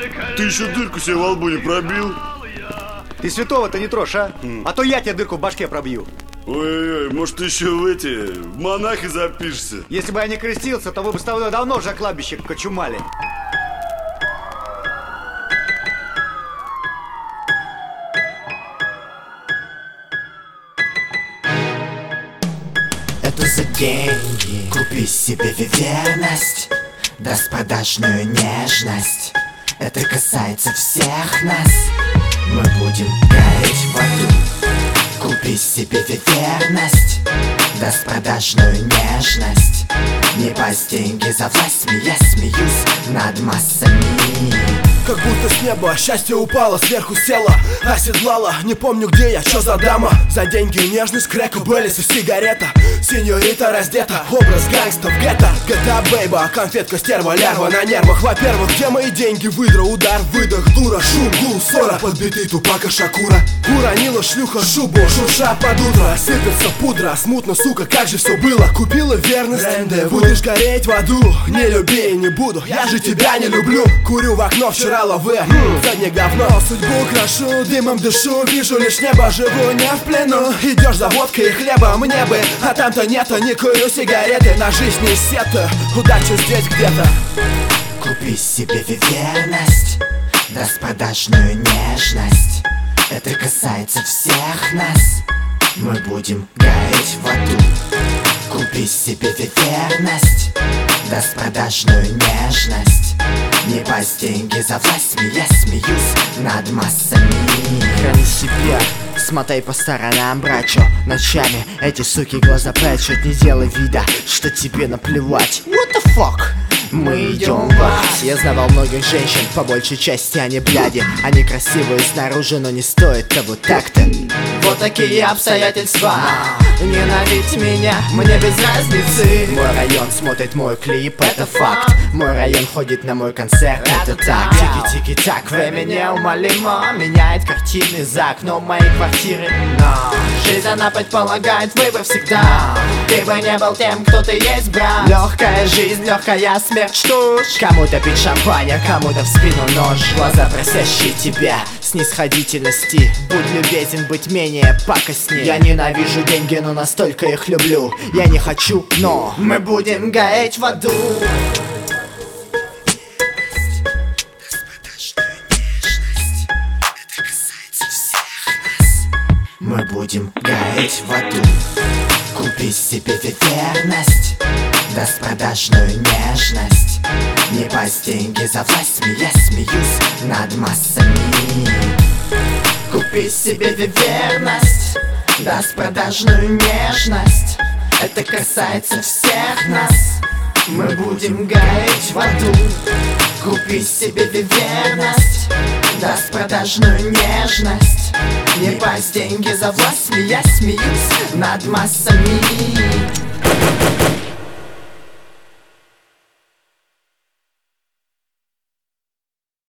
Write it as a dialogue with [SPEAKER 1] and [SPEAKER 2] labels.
[SPEAKER 1] Ты еще дырку себе во лбу не пробил?
[SPEAKER 2] Ты святого-то не трожь, а? А то я тебе дырку в башке пробью.
[SPEAKER 1] Ой-ой, может ты еще в монахи запишешься?
[SPEAKER 2] Если бы я не крестился, то вы бы с тобой давно уже кладбище кочумали.
[SPEAKER 3] Это за деньги купи себе верность, распродажную нежность. Это касается всех нас. Мы будем гореть в аду. Купи себе верность, распродажную нежность. Не пасть деньги за власть, я смеюсь над массами.
[SPEAKER 4] Как будто с неба счастье упало, сверху села, оседлала. Не помню где я, что за дама. За деньги нежность, крэк, Беллис и сигарета. Сеньорита раздета, образ гангста в гетто. GTA бейба, конфетка, стерва, лярва на нервах. Во-первых, где мои деньги? Выдра, удар, выдох, дура, шум, гул, ссора. Подбитый тупака Шакура. Уронила шлюха шубу, шурша под утро. Сыпется пудра, смутно, сука, как же все было. Купила верность, будешь гореть в аду. Не люби и не буду, я же тебя не люблю. Курю в окно, вчера лавы, заднее говно. Судьбу крашу, дымом дышу, вижу лишь небо, живу не в плену. Идешь за водкой и хлебом, мне бы, а там-то нету. Не курю сигареты, на жизнь не сета. Удача здесь где-то.
[SPEAKER 3] Купи себе верность, распродажную нежность. Это касается всех нас. Мы будем гореть в аду. Купи себе верность, распродажную нежность. Не пасть деньги за власть, я смеюсь над массами.
[SPEAKER 5] Храни себя, смотай по сторонам, брачо. Ночами эти суки глаза прячут. Не делай вида, что тебе наплевать. What the fuck? Мы идем в ад. Я знавал многих женщин, по большей части они бляди. Они красивые снаружи, но не стоят того так-то. Вот такие обстоятельства. Ненавидь меня, мне без разницы. Мой район смотрит мой клип, это факт. Мой район ходит на мой концерт, это так. Тики-тики-так, время неумолимо меняет картины за окном моей квартиры. Но жизнь она предполагает выбор всегда. Ты бы не был тем, кто ты есть, брат. Легкая жизнь, легкая смерть, что ж. Кому-то пить шампанье, кому-то в спину нож. Глаза просящие тебя снисходительности. Будь любезен, быть менее пакостней. Я ненавижу деньги, но настолько их люблю. Я не хочу, но мы будем гореть в аду.
[SPEAKER 3] Мы будем гореть в аду. Купи себе верность, распродажную нежность. Не пасть деньги за власть, я смеюсь над массами. Купи себе верность, распродажную нежность. Это касается всех нас. Мы будем гореть в аду. Купи себе верность, распродажную нежность. Не пасть деньги за власть, я смеюсь над массами.